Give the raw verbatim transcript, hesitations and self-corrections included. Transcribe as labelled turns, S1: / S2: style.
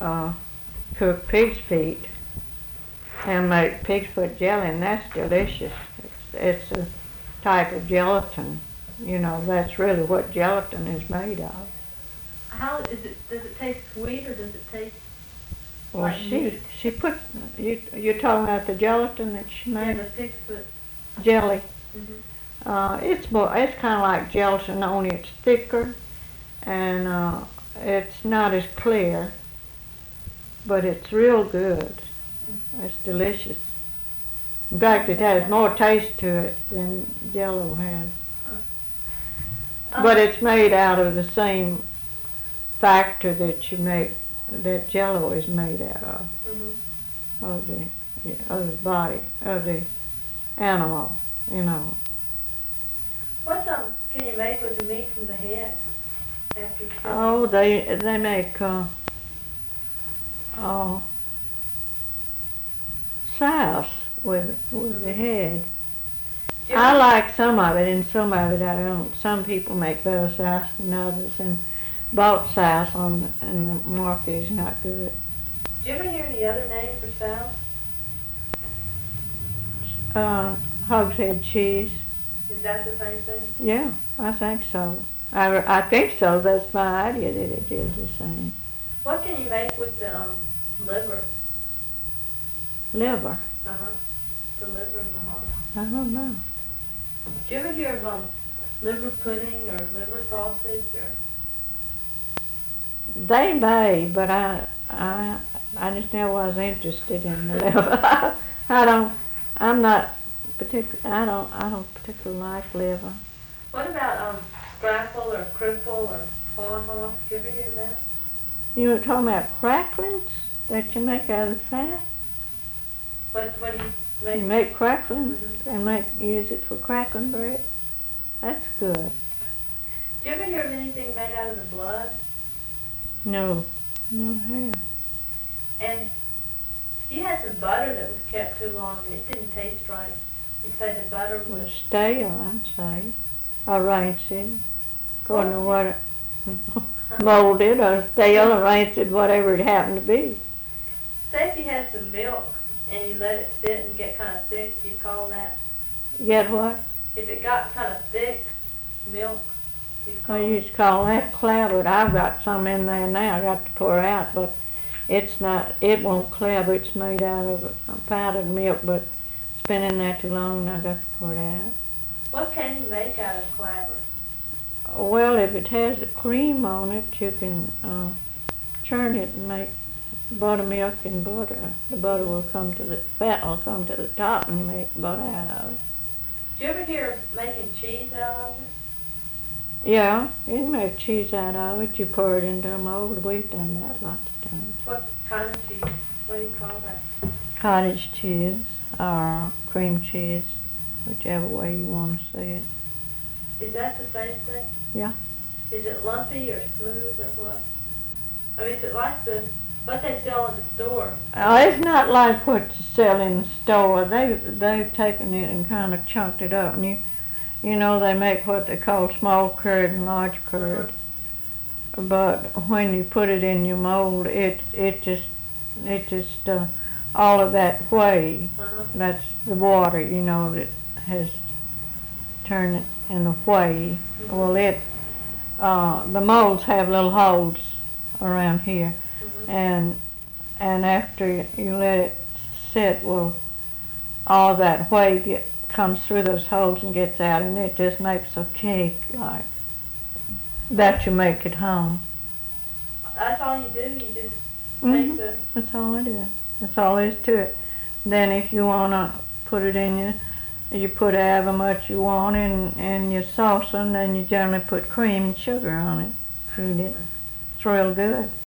S1: uh, cook pig's feet and make pig's foot jelly, and that's delicious. It's, it's a type of gelatin. You know, that's really what gelatin is made of.
S2: How is it? Does it taste sweet or does it taste
S1: Well,
S2: like
S1: she
S2: meat?
S1: she put you you're talking about the gelatin that she
S2: Yeah,
S1: made
S2: the pig's foot.
S1: jelly.
S2: Mhm.
S1: Uh, it's more it's kind of like gelatin, only it's thicker, and uh, it's not as clear, but it's real good. It's delicious. In fact, it has more taste to it than Jello has.
S2: Um,
S1: But it's made out of the same factor that you make that Jello is made out of,
S2: mhm.
S1: of the yeah, of the body of the animal, you know.
S2: What um can you make with the meat from the head after you kill
S1: Oh,
S2: it?
S1: they they make uh, oh sauce with with the head.
S2: Do you
S1: I
S2: ever-
S1: like some of it, and some of it I don't. Some people make better sauce than others, and bought sauce on the, in the market is not good.
S2: Do you ever hear any other name for souse?
S1: Uh, hogshead cheese.
S2: Is that the same thing?
S1: Yeah, I think so. I, I think so. That's my idea that it is the same.
S2: What can you make with the um liver?
S1: Liver.
S2: Uh huh. The liver and the heart.
S1: I don't know.
S2: Do you ever hear of um liver pudding or liver sausage or?
S1: They may, but I I I just never was interested in the liver. I don't. I'm not particular. I don't. I don't particularly like liver.
S2: What about um scrapple or cripple or pawn hoss? Do you ever hear that?
S1: You were talking about cracklings that you make out of fat.
S2: What what do you make?
S1: You make cracklings
S2: Mhm.
S1: and make use it for crackling bread. That's good.
S2: Do you ever hear of anything made out of the blood?
S1: No, no have.
S2: And if you had some butter that was kept too long and it didn't taste right, you'd say the butter
S1: Well,
S2: was.
S1: stale, I'd say, or rancid, according to what it molded or stale or rancid, whatever it happened to be.
S2: Say if you had some milk and you let it sit and get kind of thick, you'd call that.
S1: Get what?
S2: If it got kind of thick, milk, you'd call
S1: I
S2: it.
S1: used to call that clabbered. I've got some in there now. I got to pour out, but it's not. It won't clabber. It's made out of powdered milk, but it's been in there too long, and I got to pour it out.
S2: What can you make out of clabber?
S1: Well, if it has the cream on it, you can uh, churn it and make buttermilk and butter. The butter will come to the fat will come to the top, and you make butter out of it.
S2: Do you ever hear of making cheese out of it?
S1: Yeah, you can make cheese out of it. You pour it into a mold. We've done that lots of times.
S2: What kind of cheese? What do you call that?
S1: Cottage cheese or cream cheese, whichever way you want to say it.
S2: Is that the same thing?
S1: Yeah.
S2: Is it lumpy or smooth or what? I mean, is it like the what they sell in the store?
S1: Uh, it's not like what you sell in the store. They they've taken it and kind of chunked it up, and you you know they make what they call small curd and large curd. But when you put it in your mold, it it just it just uh, all of that whey.
S2: Uh-huh.
S1: That's the water, you know, that has turned it in the whey.
S2: Mm-hmm.
S1: Well, it uh, the molds have little holes around here,
S2: Mm-hmm.
S1: and and after you let it sit, well, all that whey get, comes through those holes and gets out, and it just makes a cake like that you make at home.
S2: That's all you do? You just
S1: Mhm.
S2: make the...
S1: That's all it is. That's all there is to it. Then if you wanna put it in your, you put however much you want in, in your saucer, and then you generally put cream and sugar on it. Eat it. It's real good.